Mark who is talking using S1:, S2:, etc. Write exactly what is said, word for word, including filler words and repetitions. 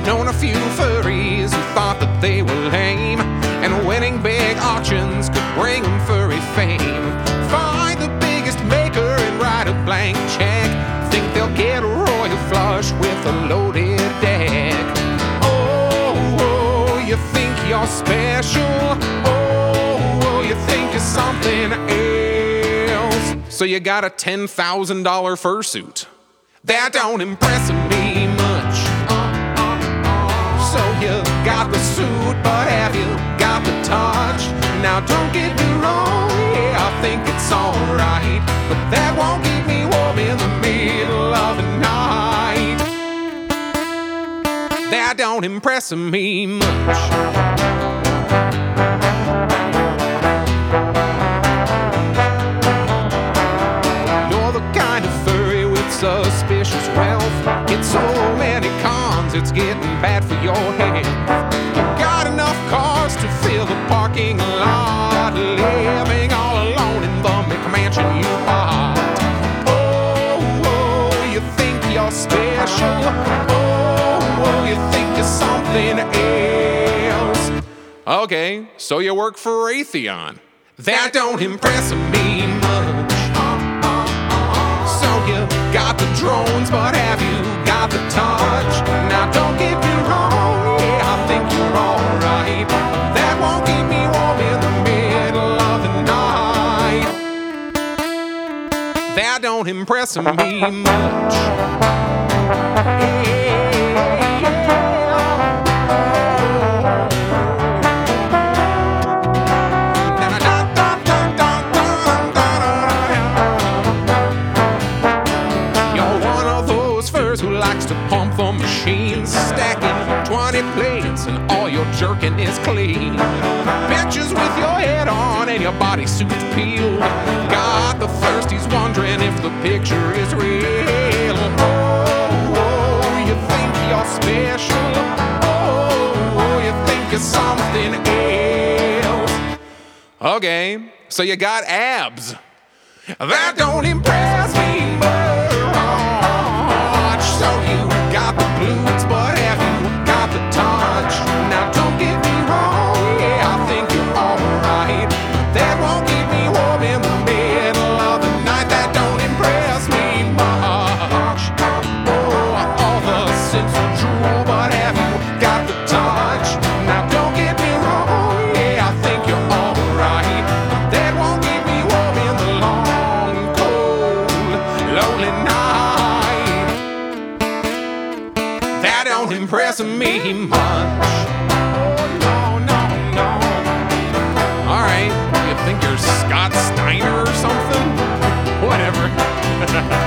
S1: known a few furries who thought that they were lame, and winning big auctions could bring them furry fame. Find the biggest maker and write a blank check. Think they'll get a royal flush with a loaded deck. Oh, oh, you think you're special? Oh, oh, you think you're something else? So you got a ten thousand dollar fursuit. That don't impress me much. So you got the suit, but have you got the touch? Now don't get me wrong, yeah, I think it's alright, but that won't keep me warm in the middle of the night. That don't impress me much. Suspicious wealth, it's so many cons, it's getting bad for your health. You got enough cars to fill the parking lot, living all alone in the McMansion you bought. Oh, oh, you think you're special? Oh, oh, you think you're something else? Okay, so you work for Raytheon. That don't impress me much. You got the drones, but have you got the touch? Now don't get me wrong, yeah, I think you're alright, but that won't keep me warm in the middle of the night. That don't impress me much. Yeah. To pump the machine, stacking twenty plates, and all your jerkin is clean. Pictures with your head on and your bodysuit peeled. Got the thirsties wondering if the picture is real. Oh, oh, you think you're special? Oh, oh, you think you're something else? Okay, so you got abs. That don't impress me much. So you got the blues, but have you got the touch? Now don't get me wrong, yeah, I think you're alright, but that won't keep me warm in the middle of the night. That don't impress me much. Oh, all the sense of drool, but have you got the touch? Now don't get me wrong, yeah, I think you're alright, but that won't keep me warm in the long, cold, lonely night. That don't impress me much. Oh, no, no, no. All right, you think you're Scott Steiner or something? Whatever.